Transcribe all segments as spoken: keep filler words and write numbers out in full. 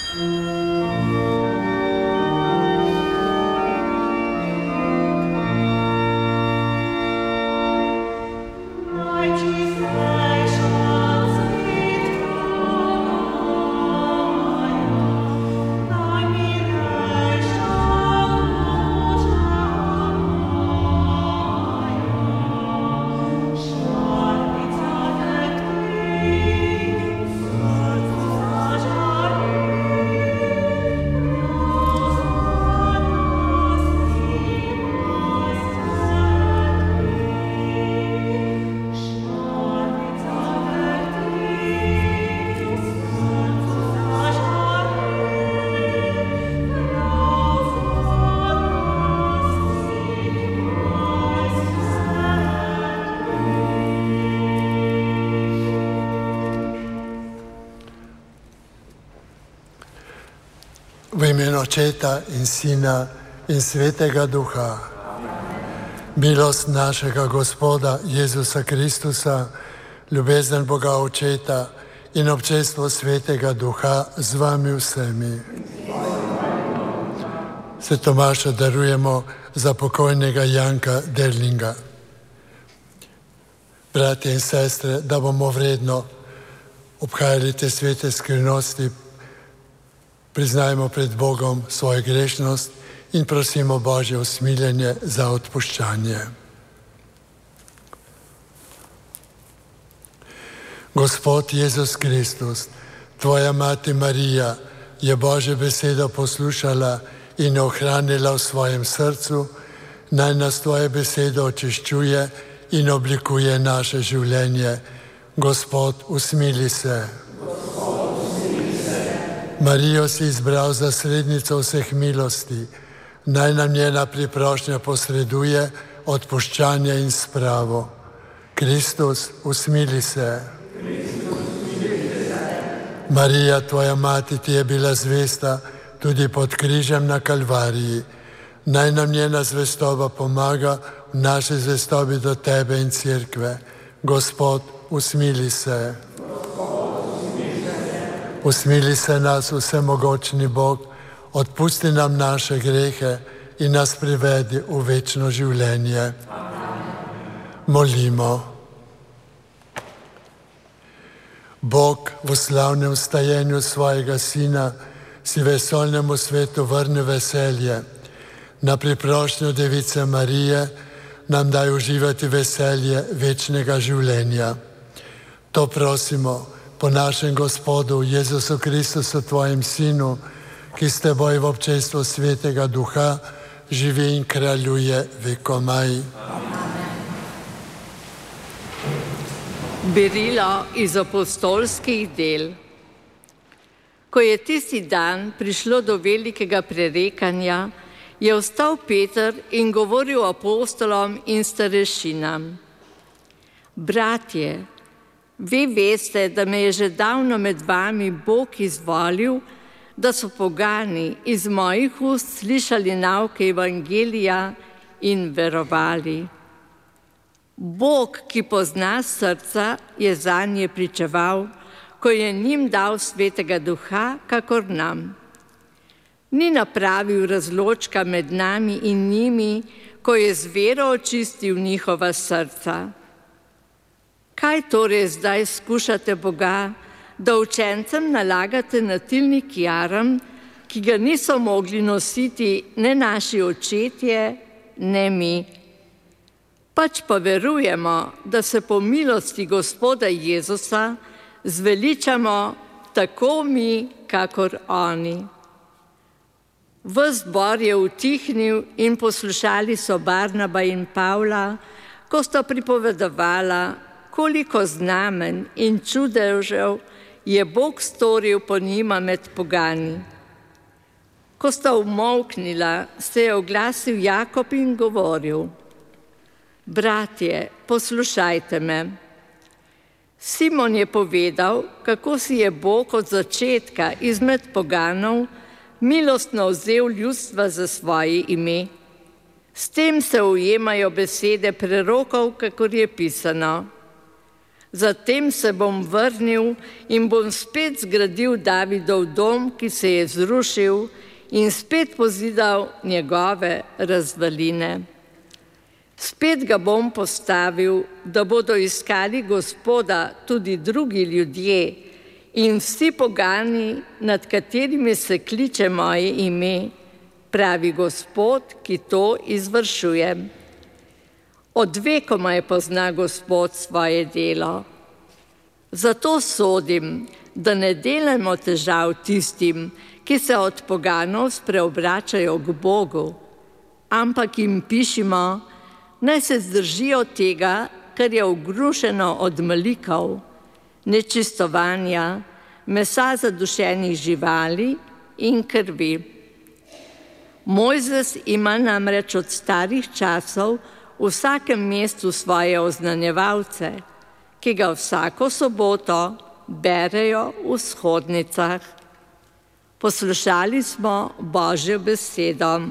V imenu Očeta in Sina in Svetega Duha. Milost našega Gospoda Jezusa Kristusa, ljubezen Boga Očeta in občestvo Svetega Duha z vami vsemi. Se Tomaša darujemo za pokojnega Janka Derlinga. Bratje in sestre, da bomo vredno obhajali te svete skrivnosti, priznajmo pred Bogom svojo grešnost in prosimo Božje usmiljenje za odpuščanje. Gospod Jezus Kristus, Tvoja mati Marija je Božjo besedo poslušala in jo ohranila v svojem srcu, naj nas Tvoja beseda očiščuje in oblikuje naše življenje. Gospod, usmili se. Marijo si izbral za srednico vseh milosti, naj nam njena priprošnja posreduje odpuščanje in spravo. Kristus, usmili se. Marija, Tvoja mati, ti je bila zvesta tudi pod križem na Kalvariji. Naj nam njena zvestoba pomaga v naši zvestobi do Tebe in Cerkve. Gospod, usmili se. Usmili se nas, vsemogočni Bog, odpusti nam naše grehe in nas privedi v večno življenje. Molimo. Bog v slavnem vstajenju svojega Sina si vesoljnemu svetu vrne veselje. Na priprošnjo Device Marije nam daj uživati veselje večnega življenja. To prosimo po našem Gospodu Jezusu Kristusu, Tvojem Sinu, ki s Teboj v občestvu Svetega Duha živi in kraljuje vekomaj. Berilo iz apostolskih del. Ko je tisti dan prišlo do velikega prerekanja, je vstal Peter in govoril apostolom in starešinam. Bratje, vi veste, da me je že davno med vami Bog izvolil, da so pogani iz mojih ust slišali nauke evangelija in verovali. Bog, ki pozna srca, je zanje pričeval, ko je njim dal Svetega Duha, kakor nam. Ni napravil razločka med nami in njimi, ko je z vero očistil njihova srca. Kaj torej zdaj skušate Boga, da učencem nalagate natilnik jaram, ki ga niso mogli nositi ne naši očetje, ne mi? Pač pa verujemo, da se po milosti Gospoda Jezusa zveličamo tako mi, kakor oni. Ves zbor je utihnil in poslušali so Barnaba in Pavla, ko sta pripovedovala, koliko znamenj in čudežev je Bog storil po njima med pogani. Ko sta umolknila, se je oglasil Jakob in govoril: Bratje, poslušajte me. Simon je povedal, kako si je Bog od začetka izmed poganov milostno vzel ljudstva za svoje ime. S tem se ujemajo besede prerokov, kakor je pisano. Zatem se bom vrnil in bom spet zgradil Davidov dom, ki se je zrušil, in spet pozidal njegove razvaline. Spet ga bom postavil, da bodo iskali Gospoda tudi drugi ljudje in vsi pogani, nad katerimi se kliče moje ime, pravi Gospod, ki to izvršuje. Od vekoma je pozna Gospod svoje delo. Zato sodim, da ne delajmo težav tistim, ki se od poganov spreobračajo k Bogu, ampak jim pišimo, naj se zdržijo tega, kar je ogrušeno od malikov, nečistovanja, mesa zadušenih živali in krvi. Mojzes ima namreč od starih časov v vsakem mestu svoje oznanjevalce, ki ga vsako soboto berejo v shodnicah. Poslušali smo Božjo besedo.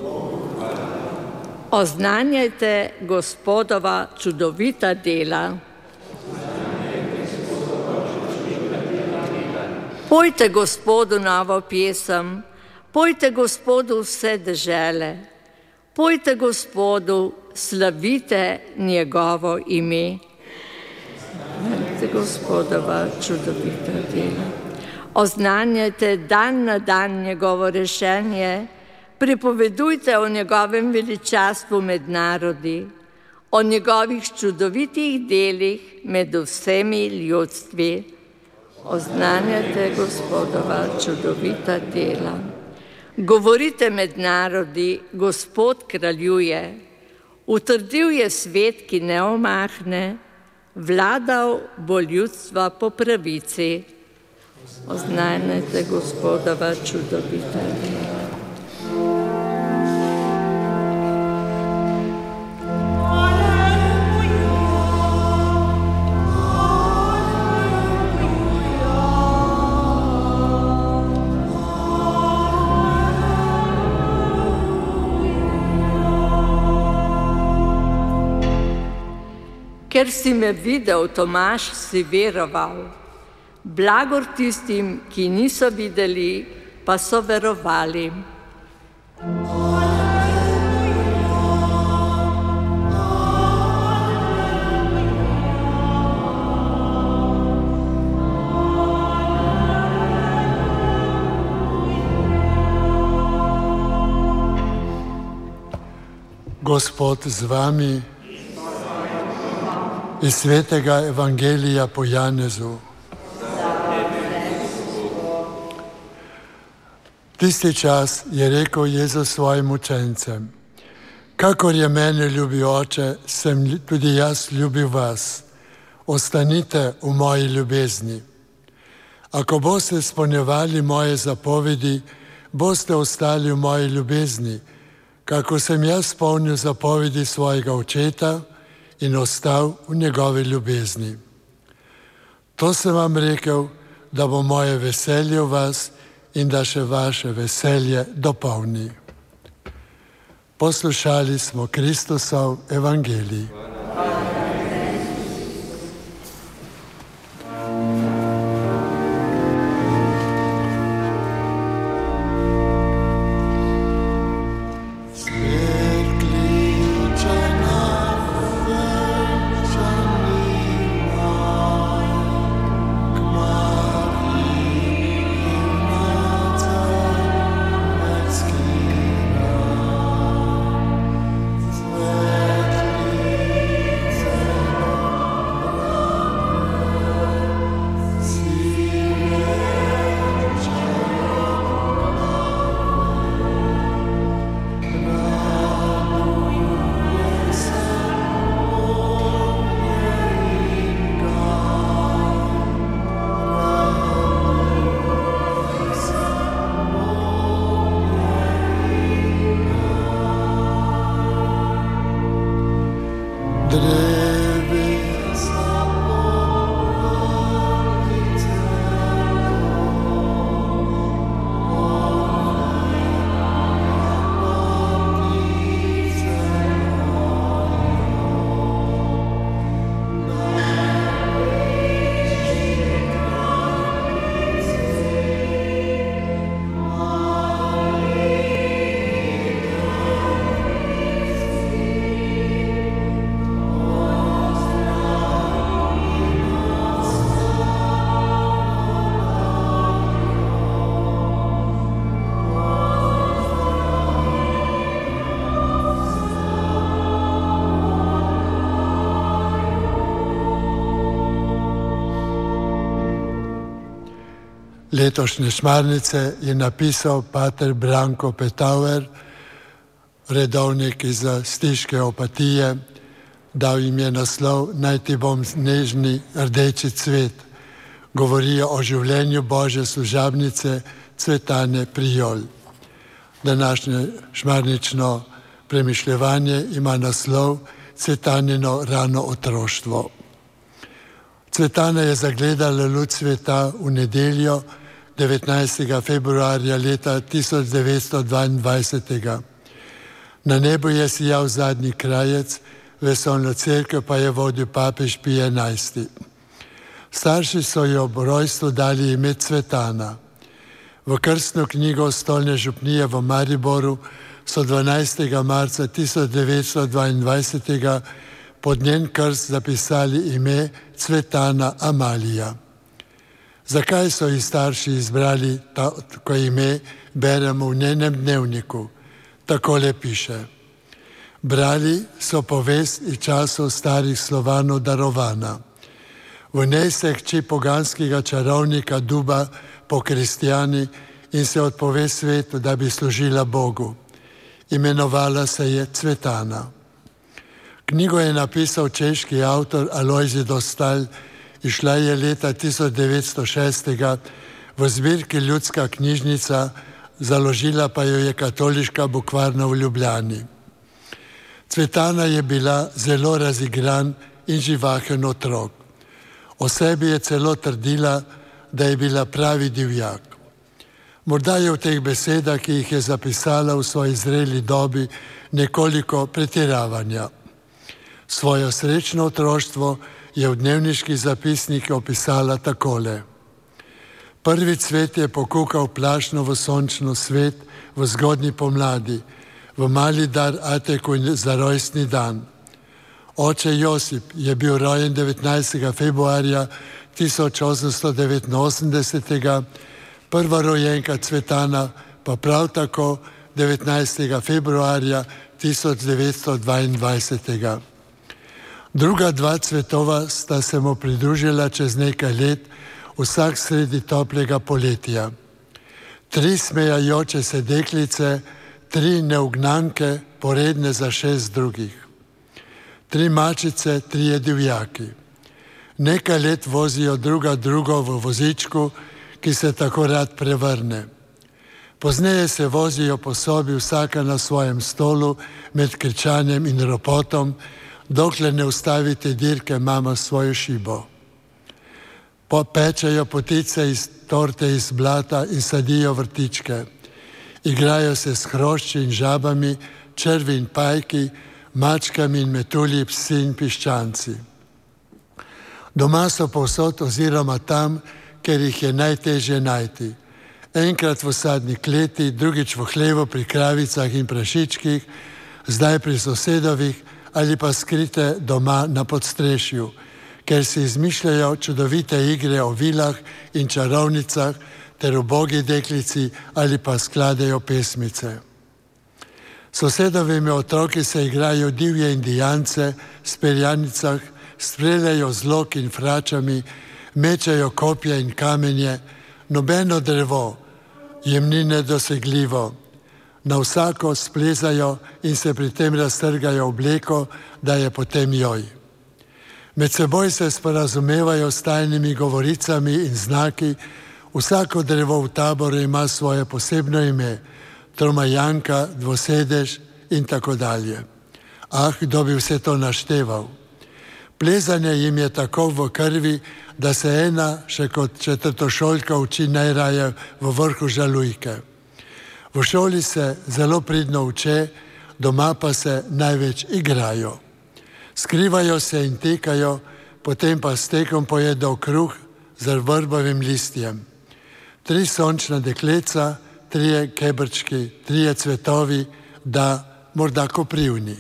Oznanjajte Gospodova čudovita dela. Pojte Gospodu novo pesem, pojte Gospodu vse dežele, pojte Gospodu, slavite njegovo ime. Oznanjajte Gospodova čudovita dela. Oznanjajte dan na dan njegovo rešenje, pripovedujte o njegovem veličastvu med narodi, o njegovih čudovitih delih med vsemi ljudstvi. Oznanjajte Gospodova čudovita dela. Govorite med narodi, Gospod kraljuje. Utrdil je svet, ki ne omahne, vladal bo ljudstva po pravici. Oznanjajte Gospodova čudovita dela. Ker si me videl, Tomaž, si veroval. Blagor tistim, ki niso videli, pa so verovali. Gospod z vami. Iz svetega evangelija po Janezu. Tisti čas je rekel Jezus svojim učencem: kakor je mene ljubil Oče, sem tudi jaz ljubil vas. Ostanite v moji ljubezni. Ako boste izpolnjevali moje zapovedi, boste ostali v moji ljubezni, kako sem jaz izpolnil zapovedi svojega očeta in ostal v njegovi ljubezni. To sem vam rekel, da bo moje veselje v vas in da še vaše veselje dopolni. Poslušali smo Kristusov evangelij. Thank you. letošnje Šmarnice je napisal pater Branko Petauer, redovnik iz Stiške opatije, dal jim je naslov Naj ti bom nežni rdeči cvet. Govorijo o življenju Božje služabnice Cvetane Prijol. Današnje šmarnično premišljevanje ima naslov Cvetanino rano otroštvo. Cvetana je zagledala luč sveta v nedeljo devetnajstega februarja leta tisoč devetsto dvaindvajset. Na nebu je sijal zadnji krajec, vesoljno cerkev pa je vodil papež Pij enajsti. Starši so jo ob rojstvu dali ime Cvetana. V krstno knjigo Stolne župnije v Mariboru so dvanajstega marca tisoč devetsto dvaindvajset pod njen krst zapisali ime Cvetana Amalija. Zakaj so ji starši izbrali tako ime, beremo v njenem dnevniku. Takole piše. Brali so povest iz časov starih Slovanov darovana. V njej se hči poganskega čarovnika Duba po kristjani in se odpove svetu, da bi služila Bogu. Imenovala se je Cvetana. Knjigo je napisal češki avtor Alojzij Dostal, izšla je leta tisoč devetsto šest v zbirki Ljudska knjižnica, založila pa jo je Katoliška bukvarna v Ljubljani. Cvetana je bila zelo razigran in živahen otrok. O sebi je celo trdila, da je bila pravi divjak. Morda je v teh besedah, ki jih je zapisala v svoji zreli dobi, nekoliko pretiravanja. Svojo srečno otroštvo je v dnevniški zapisnik opisala takole. Prvi cvet je pokukal plašno v sončno svet v zgodnji pomladi, v mali dar Ateku za rojstni dan. Oče Josip je bil rojen devetnajstega februarja tisoč osemsto devetinosemdeset, prva rojenka Cvetana pa prav tako devetnajstega februarja tisoč devetsto dvaindvajset. Druga dva cvetova sta se mu pridružila čez nekaj let, vsak sredi toplega poletja. Tri smejajoče se deklice, tri neugnanke, poredne za šest drugih. Tri mačice, trije divjaki. Nekaj let vozijo druga drugo v vozičku, ki se tako rad prevrne. Pozneje se vozijo po sobi vsaka na svojem stolu med kričanjem in ropotom, dokler ne ustavite dirke mama svojo šibo. Popečajo potice iz torte iz blata in sadijo vrtičke. Igrajo se s hrošči in žabami, črvi in pajki, mačkami in metulji, psi in piščanci. Doma so povsod oziroma tam, ker jih je najtežje najti. Enkrat v sadni kleti, drugič v hlevu pri kravicah in prašičkih, zdaj pri sosedovih ali pa skrite doma na podstrešju, ker si izmišljajo čudovite igre o vilah in čarovnicah ter ubogi deklici ali pa skladejo pesmice. Sosedovimi otroki se igrajo divje indijance, speljanicah, streljajo z lok in fračami, mečajo kopje in kamenje, nobeno drevo jim ni nedosegljivo. Na vsako splezajo in se pri tem raztrgajo obleko, da je potem joj. Med seboj se sporazumevajo s tajnimi govoricami in znaki, vsako drevo v taboru ima svoje posebno ime, tromajanka, dvosedež in tako dalje. Ah, kdo bi vse to našteval? Plezanje jim je tako v krvi, da se ena še kot četrtošolka uči najraje v vrhu žalujke. V šoli se zelo pridno uče, doma pa se največ igrajo. Skrivajo se in tekajo, potem pa s tekom pojedo kruh z vrbovim listjem. Tri sončna dekleca, trije kebrčki, trije cvetovi, da morda koprivni.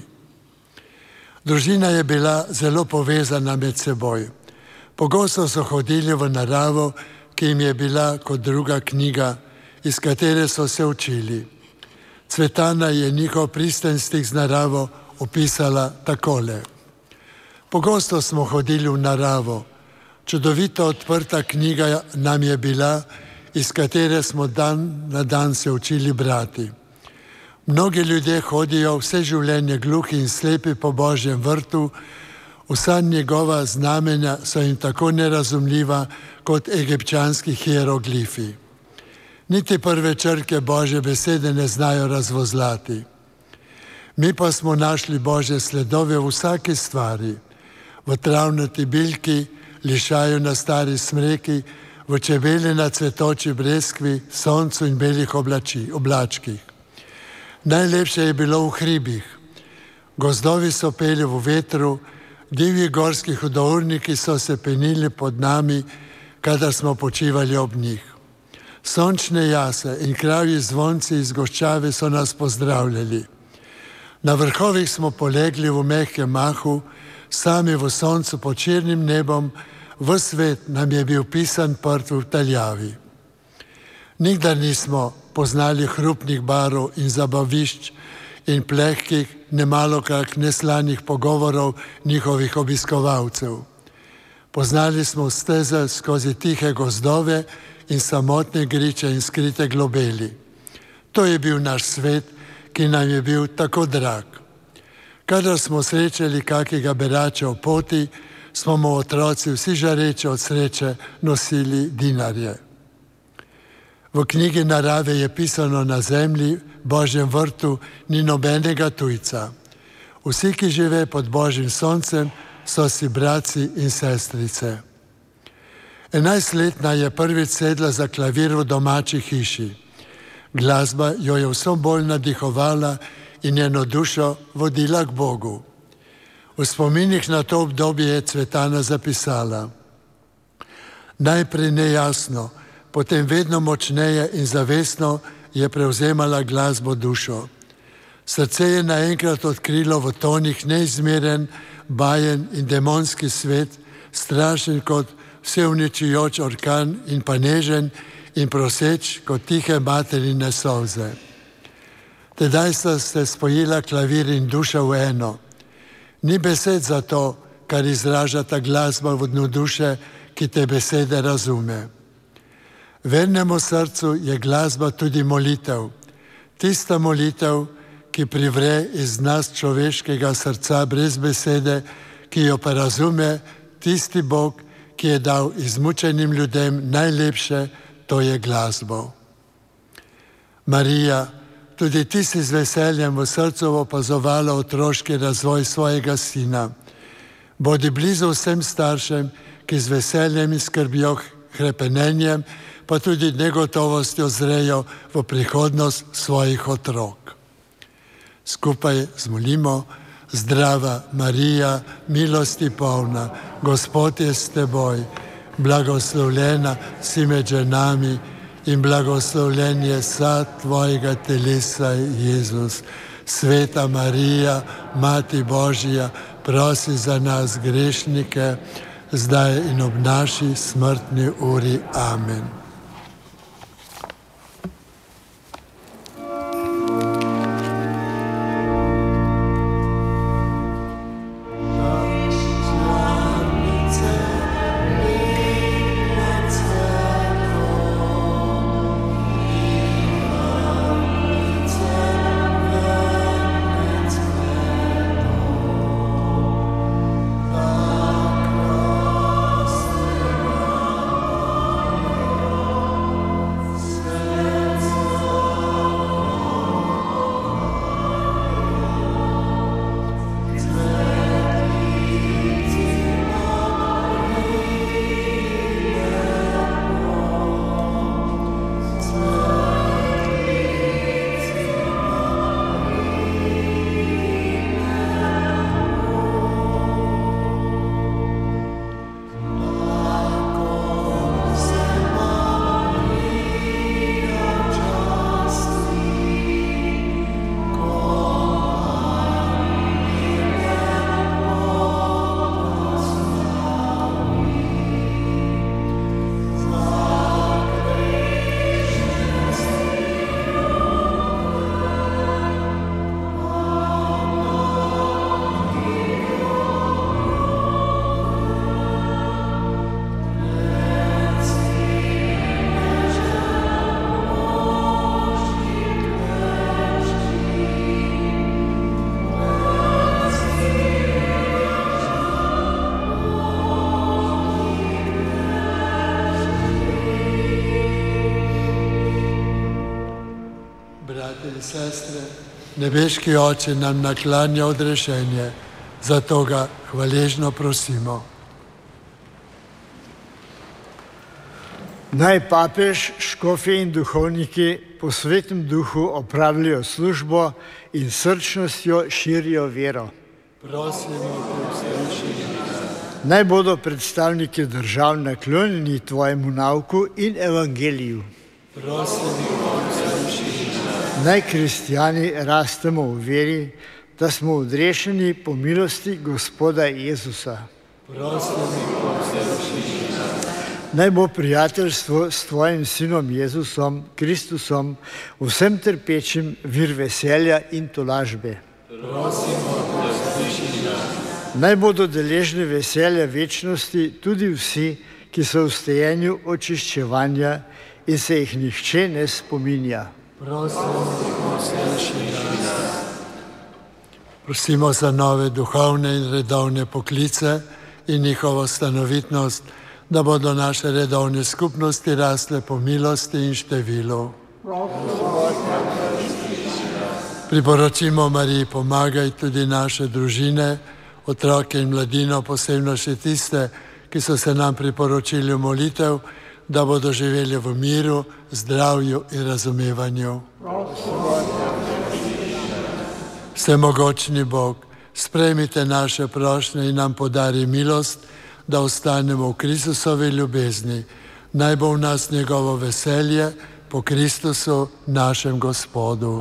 Družina je bila zelo povezana med seboj. Pogosto so hodili v naravo, ki jim je bila kot druga knjiga, iz katere so se učili. Cvetana je njihov pristen stik z naravo opisala takole. Pogosto smo hodili v naravo. Čudovito odprta knjiga nam je bila iz katere smo dan na dan se učili brati. Mnogi ljudje hodijo vse življenje gluhi in slepi po Božjem vrtu, vsa njegova znamenja so jim tako nerazumljiva kot egipčanski hieroglifi. Niti prve črke Božje besede ne znajo razvozlati. Mi pa smo našli Božje sledove v vsaki stvari, v travnati bilki, lišaju na stari smreki, v čebeli na cvetoči breskvi, soncu in belih oblači, oblačkih. Najlepše je bilo v hribih. Gozdovi so peli v vetru, divji gorski hudourniki so se penili pod nami, kadar smo počivali ob njih. Sončne jase in kravji zvonci iz goščave so nas pozdravljali. Na vrhovih smo polegli v mehkem mahu, sami v soncu pod čirnim nebom, v svet nam je bil pisan prt v taljavi. Nikdar nismo poznali hrupnih barov in zabavišč in plehkih, nemalokrat neslanih pogovorov njihovih obiskovalcev. Poznali smo steze skozi tihe gozdove in samotne griče in skrite globeli. To je bil naš svet, ki nam je bil tako drag. Kadar smo srečali kakega berača v poti, smo mu otroci vsi žareče od sreče nosili dinarje. V knjigi Narave je pisano: na zemlji, Božjem vrtu, ni nobenega tujca. Vsi, ki žive pod Božjim soncem, so si bratci in sestrice. Enajstletna je prvič sedla za klavir v domači hiši. Glasba jo je vso bolj nadihovala in njeno dušo vodila k Bogu. V spominih na to obdobje je Cvetana zapisala: najprej nejasno, potem vedno močneje in zavestno je prevzemala glasbo dušo. Srce je naenkrat odkrilo v tonih neizmeren, bajen in demonski svet, strašen kot vseuničujoč orkan in pa nežen in proseč kot tihe materine solze. Tedaj sta se spojila klavir in duša v eno. Ni besed za to, kar izraža ta glasba v dnu duše, ki te besede razume. Vernemu srcu je glasba tudi molitev. Tista molitev, ki privre iz nas človeškega srca brez besede, ki jo pa razume tisti Bog, ki je dal izmučenim ljudem najlepše, to je glasbo. Marija, tudi ti si z veseljem v srcu opazovala otroški razvoj svojega sina. Bodi blizu vsem staršem, ki z veseljem in skrbijo hrepenenjem, pa tudi negotovostjo zrejo v prihodnost svojih otrok. Skupaj zmolimo: zdrava Marija, milosti polna, Gospod je s teboj, blagoslovljena si med ženami in blagoslovljen je sad tvojega telesa, Jezus. Sveta Marija, Mati Božja, prosi za nas grešnike, zdaj in ob naši smrtni uri. Amen. in sestre, nebeški Oče nam naklanja odrešenje, zato ga hvaležno prosimo. Naj papež, škofje in duhovniki po svetem duhu opravljajo službo in srčnostjo širijo vero. Prosimo, poslušaj nas. Naj bodo predstavniki držav naklonjeni tvojemu nauku in evangeliju. Prosimo, poslušaj nas. Naj kristjani rastemo v veri, da smo odrešeni po milosti Gospoda Jezusa. Prosimo, poslušaj nas. Naj bo prijateljstvo s tvojim sinom Jezusom, Kristusom, vsem trpečim vir veselja in tolažbe. Prosimo, poslušaj nas. Naj bodo deležni veselja večnosti tudi vsi, ki so v stajenju očiščevanja in se jih nihče ne spominja. Prosimo, poslušaj nas. Prosimo za nove duhovne in redovne poklice in njihovo stanovitnost, da bodo naše redovne skupnosti rasle po milosti in številu. Priporočimo Mariji, pomagaj tudi naše družine, otroke in mladino, posebno še tiste, ki so se nam priporočili v molitev, da bodo živeli v miru, zdravju in razumevanju. Vsemogočni Bog, sprejmite naše prošnje in nam podari milost, da ostanemo v Kristusovi ljubezni. Naj bo v nas njegovo veselje po Kristusu, našem Gospodu.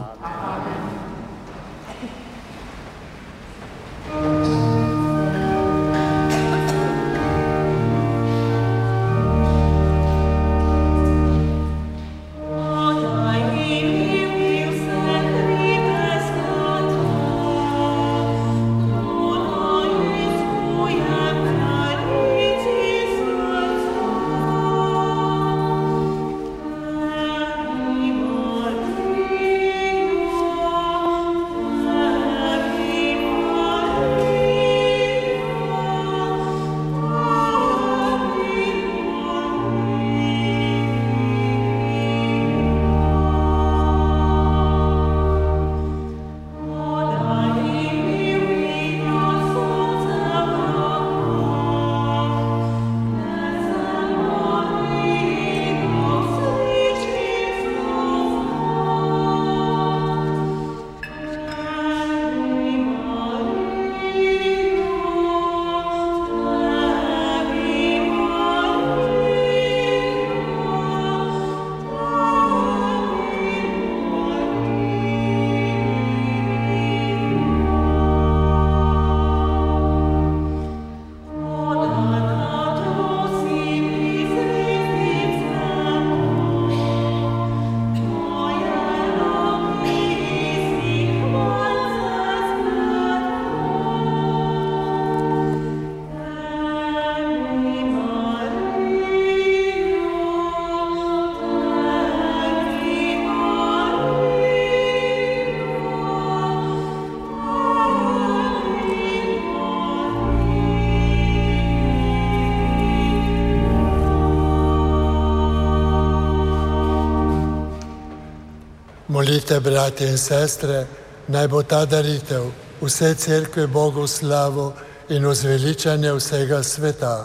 Molite, bratje in sestre, naj bo ta daritev vse cerkve Bogu v slavo in v zveličanje vsega sveta.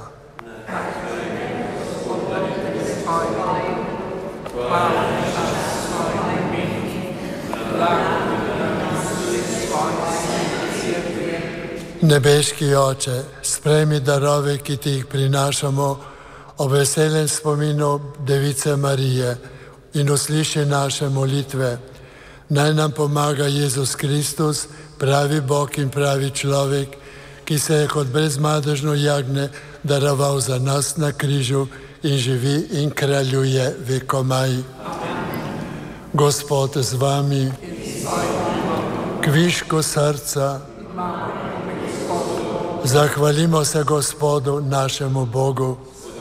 Nebeški Oče, sprejmi darove, ki ti jih prinašamo ob veselem spominu Device Marije in usliši naše molitve. Naj nam pomaga Jezus Kristus, pravi Bog in pravi človek, ki se je kot brezmadežno jagnje daroval za nas na križu in živi in kraljuje vekomaj. Gospod z vami, kvišku srca, zahvalimo se Gospodu, našemu Bogu.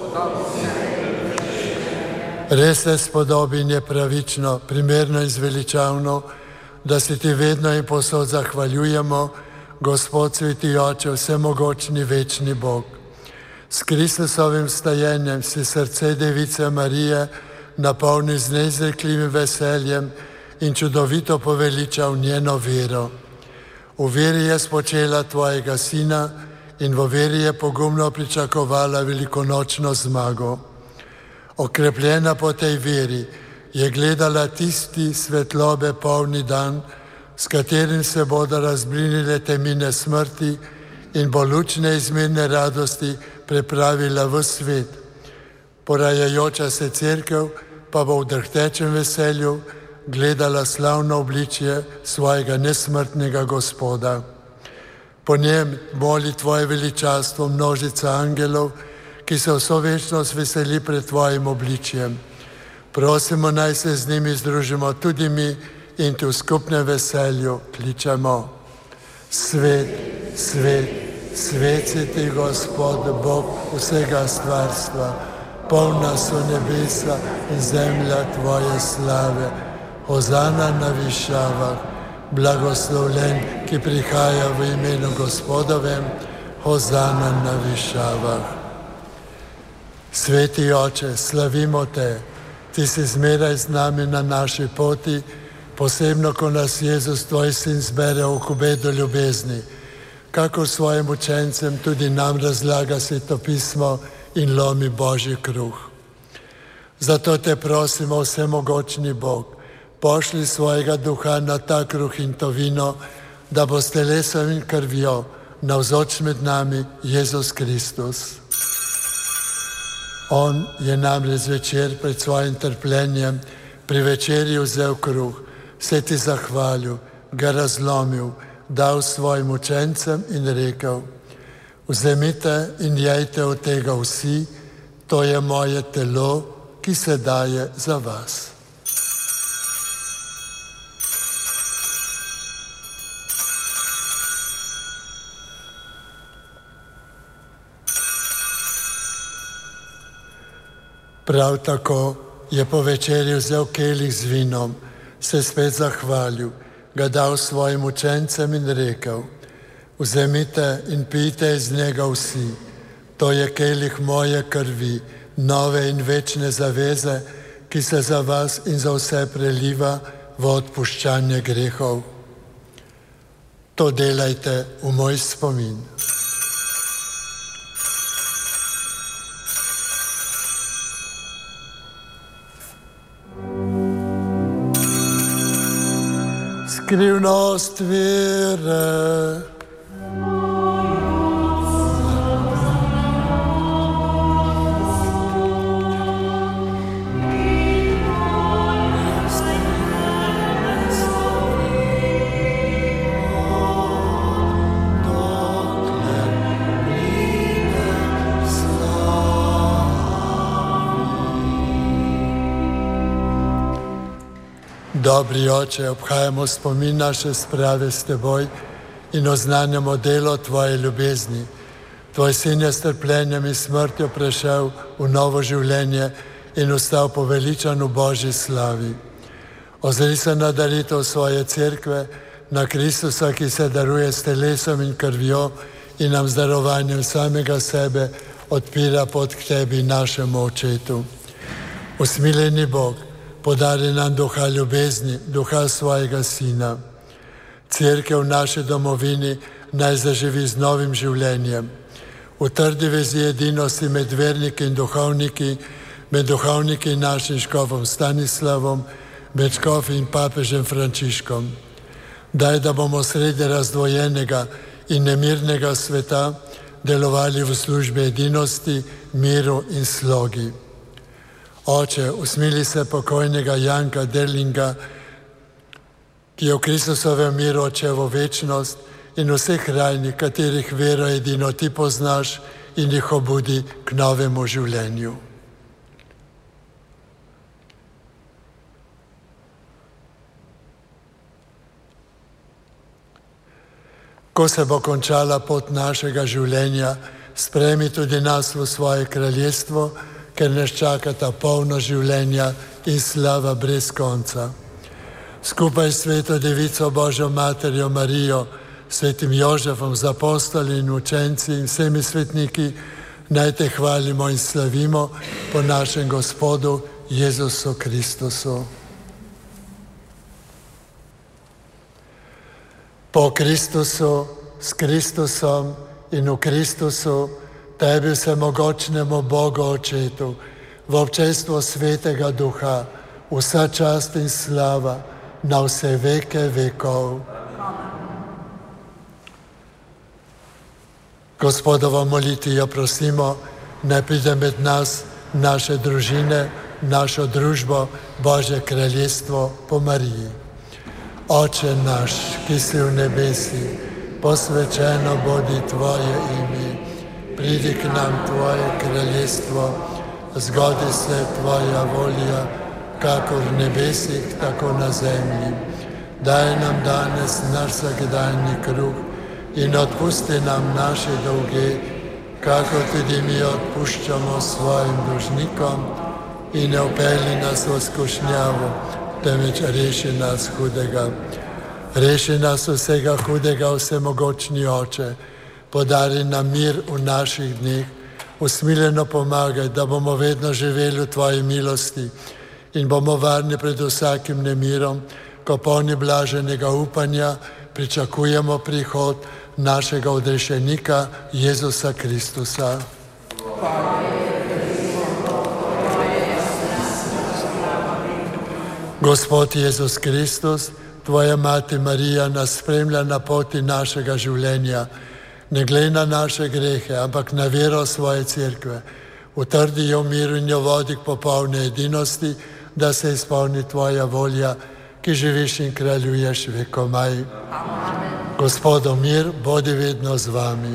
Res se spodobi in je pravično, primerno in zveličavno, da se ti vedno in posod zahvaljujemo, Gospod sveti Oče, vsemogočni večni Bog. S Kristusovim stajenjem si srce Device Marije napolni z neizrekljivim veseljem in čudovito poveličal njeno vero. V veri je spočela tvojega sina in v veri je pogumno pričakovala velikonočno zmago. Okrepljena po tej veri je gledala tisti svetlobe polni dan, s katerim se bodo razblinile temine smrti in bo luč neizmerne radosti prepravila v svet. Porajajoča se cerkev pa bo v drhtečem veselju gledala slavno obličje svojega nesmrtnega Gospoda. Po njem moli tvoje veličastvo množica angelov, ki se vso večnost veseli pred tvojim obličjem. Prosimo, naj se z njimi združimo tudi mi in ti v skupnem veselju kličemo. Svet, svet, svet si ti, Gospod, Bog vsega stvarstva, polna so nebesa in zemlja tvoje slave. Hozana na višavah, blagoslovljen, ki prihaja v imenu Gospodovem, hozana na višavah. Sveti Oče, slavimo te, ti si zmeraj z nami na naši poti, posebno, ko nas Jezus, tvoj sin, zbere v kubedo ljubezni, kakor svojim učencem tudi nam razlaga Sveto pismo in lomi Božji kruh. Zato te prosimo, vsemogočni Bog, pošli svojega duha na ta kruh in to vino, da bo s telesom in krvjo navzoč med nami Jezus Kristus. On je namreč zvečer pred svojim trpljenjem pri večerji vzel kruh, se ti zahvalil, ga razlomil, dal svojim učencem in rekel: vzemite in jejte od tega vsi, to je moje telo, ki se daje za vas. Prav tako je po večerji vzel kelih z vinom, se spet zahvalil, ga dal svojim učencem in rekel: vzemite in pijte iz njega vsi, to je kelih moje krvi, nove in večne zaveze, ki se za vas in za vse preliva v odpuščanje grehov. To delajte v moj spomin. Skrivnost vere. Dobri Oče, obhajamo spomin naše sprave s teboj in oznanjamo delo tvoje ljubezni. Tvoj sin je s trpljenjem in smrtjo prešel v novo življenje in ostal poveličan v Božji slavi. Ozri se na daritev svoje cerkve, na Kristusa, ki se daruje s telesom in krvjo in nam z darovanjem samega sebe odpira pot k tebi, našemu Očetu. Usmiljeni Bog, podari nam duha ljubezni, duha svojega sina. Cerkev v naši domovini naj zaživi z novim življenjem. V trdi vezi edinosti med verniki in duhovniki, med duhovniki in našim škofom Stanislavom, med škofi in papežem Frančiškom. Daj, da bomo sredi razdvojenega in nemirnega sveta delovali v službi edinosti, miru in slogi. Oče, usmili se pokojnega Janka Derlinga, ki je v Kristusovem miru odšel v večnost, in vseh rajnih, katerih vero edino ti poznaš in jih obudi k novemu življenju. Ko se bo končala pot našega življenja, sprejmi tudi nas v svoje kraljestvo, ker nas čakata polno življenja in slava brez konca. Skupaj s Sveto Devico Božjo Materjo Marijo, Svetim Jožefom z apostoli in učenci in vsemi svetniki, naj te hvalimo in slavimo po našem Gospodu Jezusu Kristusu. Po Kristusu, s Kristusom in v Kristusu, Tebi vsemogočnemu Bogu Očetu, v občestvu Svetega Duha, vsa čast in slava na vse veke vekov. Gospodovo molitvijo prosimo, naj pride med nas, naše družine, našo družbo, Božje kraljestvo po Mariji. Oče naš, ki si v nebesi, posvečeno bodi Tvoje ime, pridi k nam Tvoje kraljestvo, zgodi se Tvoja volja, kakor v nebesih, tako na zemlji. Daj nam danes naš vsakdanji kruh in odpusti nam naše dolge, kakor tudi mi odpuščamo svojim dolžnikom, in ne vpelji nas v skušnjavo, temveč reši nas hudega. Reši nas vsega hudega, vsemogočni Oče, podari nam mir v naših dneh, usmiljeno pomagaj, da bomo vedno živeli v Tvoji milosti in bomo varni pred vsakim nemirom, ko polni blaženega upanja pričakujemo prihod našega odrešenika Jezusa Kristusa. Gospod Jezus Kristus, Tvoja mati Marija nas spremlja na poti našega življenja. Ne glej na naše grehe, ampak na vero svoje cerkve. Utrdi jo v miru in jo vodi k popolne edinosti, da se izpolni Tvoja volja, ki živiš in kraljuješ vekomaj. Gospodov mir, bodi vedno z vami.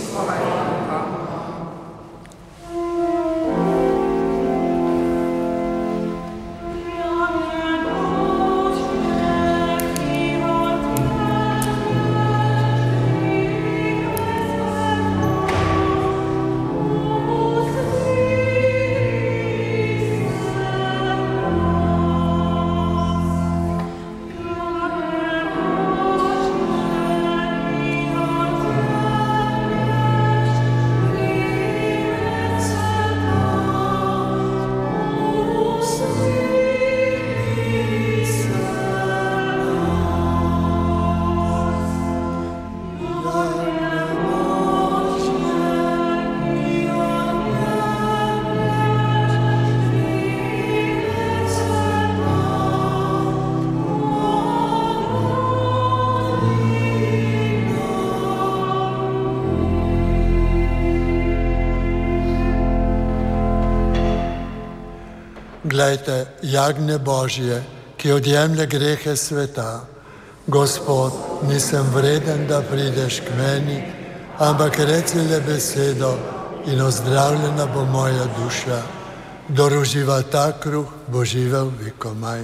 Glejte, jagnje Božje, ki odjemlje grehe sveta. Gospod, nisem vreden, da prideš k meni, ampak reci le besedo in ozdravljena bo moja duša. Kdor uživa ta kruh, bo živel vekomaj.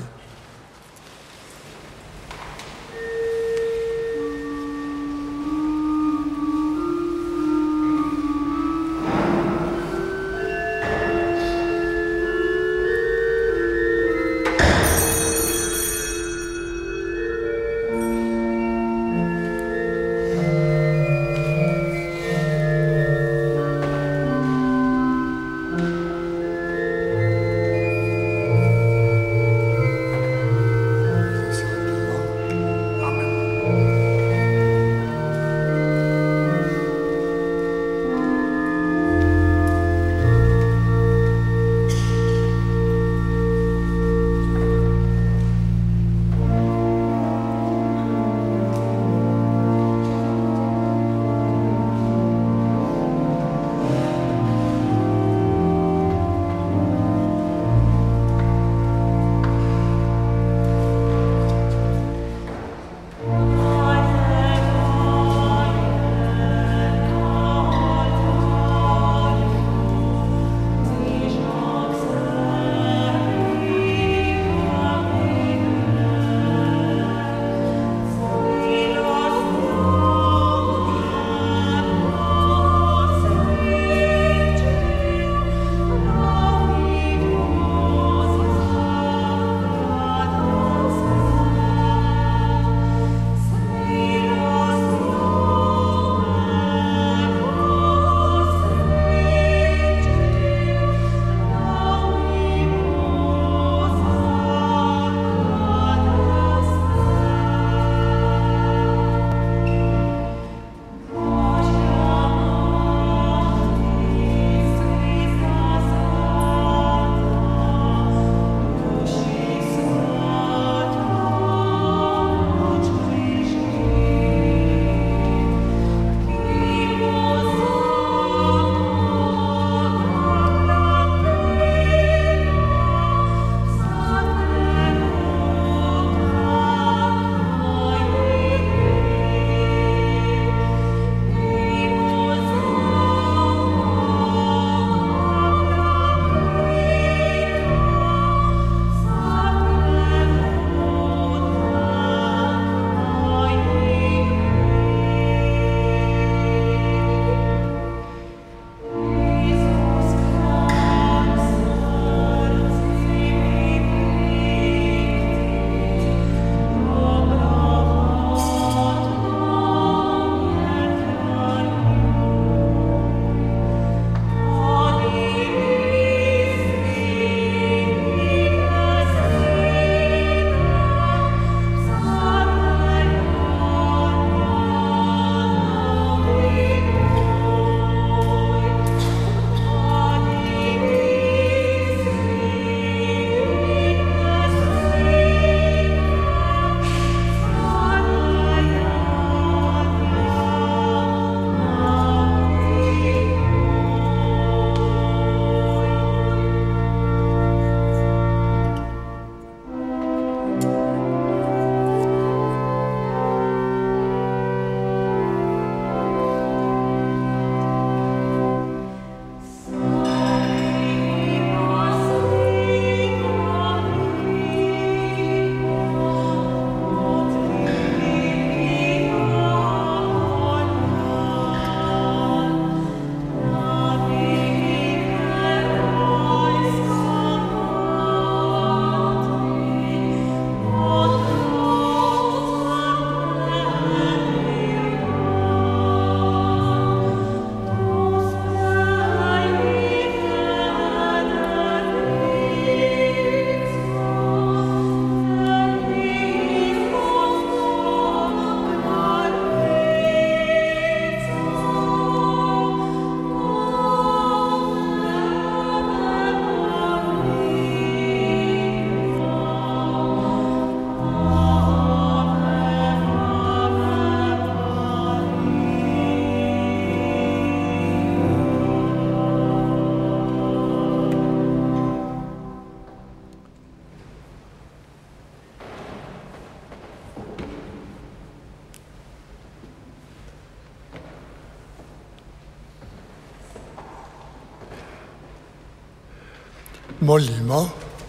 Molimo.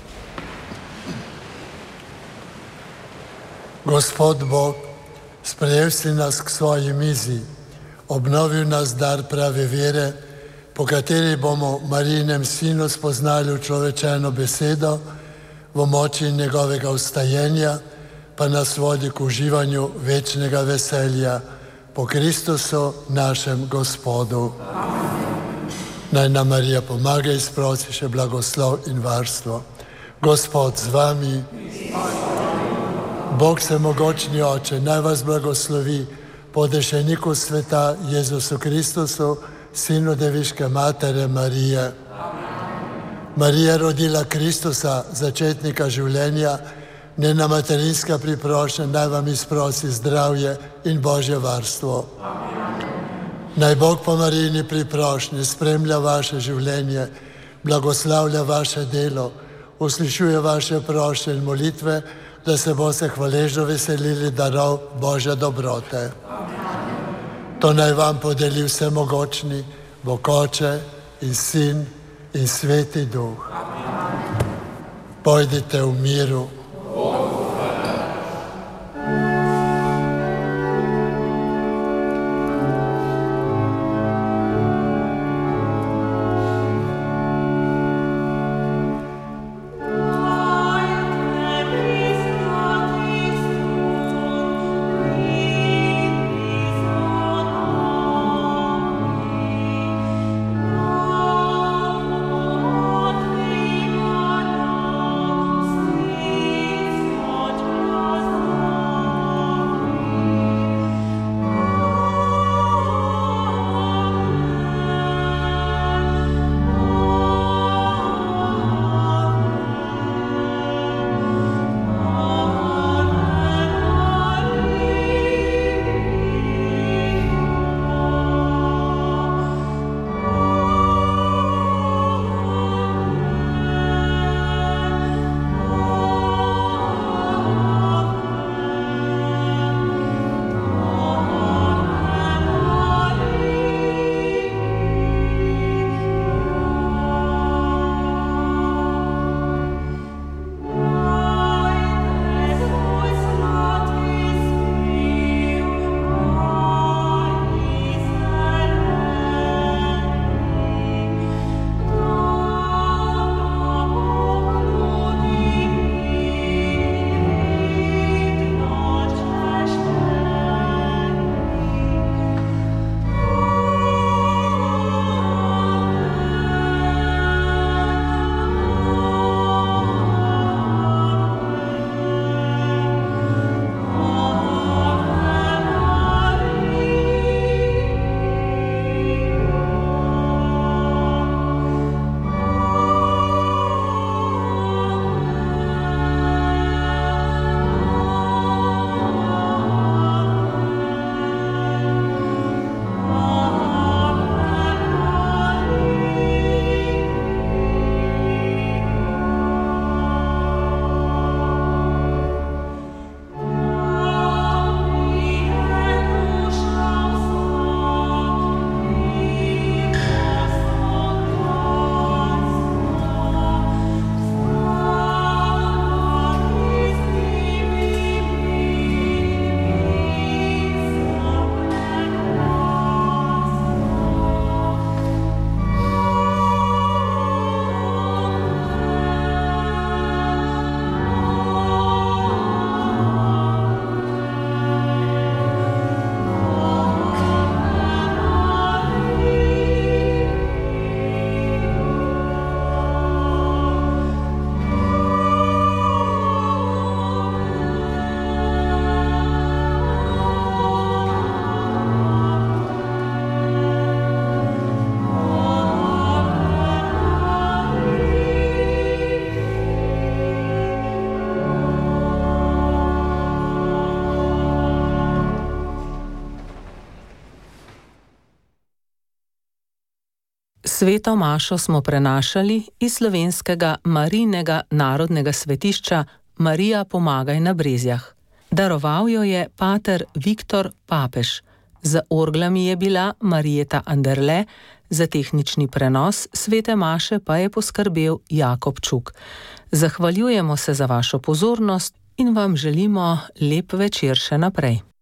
Gospod Bog, sprejel si nas k svoji mizi, obnovil nas dar prave vere, po kateri bomo Marijinem sinu spoznali učlovečeno besedo, v moči njegovega vstajenja pa nas vodi k uživanju večnega veselja po Kristusu našem Gospodu. Naj nam Marija pomaga in sprosi še blagoslov in varstvo. Gospod z vami, Bog vsemogočni Oče, naj vas blagoslovi po dešeniku sveta Jezusu Kristusu, Sinu Deviške Matere Marije. Marija rodila Kristusa, začetnika življenja, njena materinska priprošnja naj vam izprosi zdravje in Božje varstvo. Naj Bog po Marijini priprošnji spremlja vaše življenje, blagoslavlja vaše delo, uslišuje vaše prošnje in molitve, da se boste hvaležno veselili darov Božje dobrote. To naj vam podeli vsemogočni Bog Oče in Sin in Sveti Duh. Pojdite v miru. Sveto mašo smo prenašali iz slovenskega Marijinega narodnega svetišča Marija pomagaj na Brezjah. Daroval jo je pater Viktor Papež. Za orglami je bila Marijeta Anderle, za tehnični prenos svete maše pa je poskrbel Jakob Čuk. Zahvaljujemo se za vašo pozornost in vam želimo lep večer še naprej.